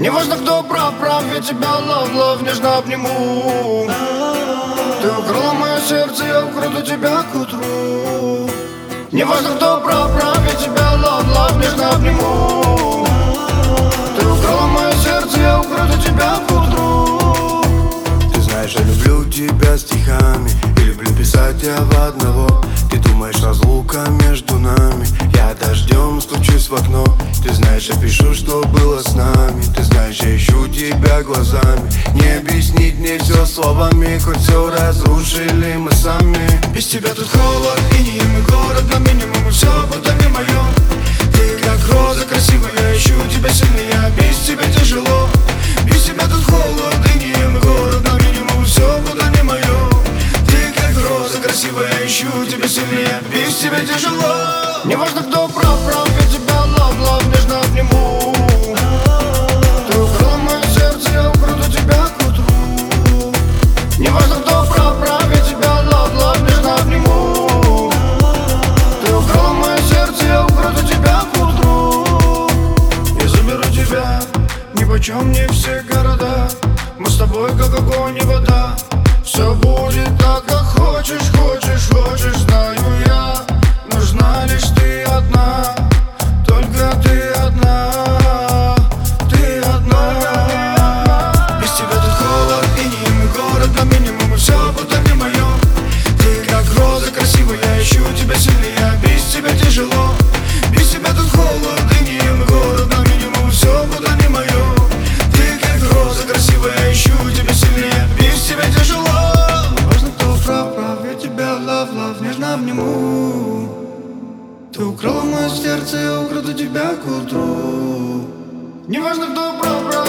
Неважно, кто прав, я тебя love, нежно обниму. Ты украла мое сердце, я украду тебя к утру. Неважно, кто прав, я тебя love, нежно обниму. Ты украла мое сердце, я украду тебя к утру. Ты знаешь, я люблю тебя стихами и люблю писать я в одного. Ты думаешь, разлука между нами, я дождем стучусь в окно. Ты знаешь, я пишу, что было с нами. Ты знаешь, я ищу тебя глазами. Не объяснить мне все словами, хоть все разрушили мы сами. Без тебя тут холод, инеем и город на минимум, и все будто не мое. Ты как роза красивая, я ищу тебя сильнее, без тебя тяжело. Без тебя тут холод, инеем и город на минимум, и все будто не мое. Ты как роза красивая, я ищу тебя сильнее, без тебя тяжело. Неважно, кто прав, я тебя love, нежно обниму. Ты украла мое сердце, я украду тебя к утру. Неважно, кто прав, я тебя love, нежно обниму. Ты украла мое сердце, я украду тебя к утру. Я заберу тебя, нипочем не все города. Мы с тобой как огонь и вода. Все будет так, как хочешь, знаю я. Нужна лишь ты одна, только ты одна, ты одна. Без тебя тут холод, инеем и город на минимум, и все будто не мое. Ты как роза красивая, я ищу тебя сильнее, без тебя тяжело. Без тебя тут холод, инеем и город на минимум, и все будто не мое. Ты как роза красивая, я ищу тебя сильнее, без тебя тяжело. Неважно, кто прав, я тебя love, нежно обниму. Ты украла мое сердце, я украду тебя к утру. Неважно, кто прав,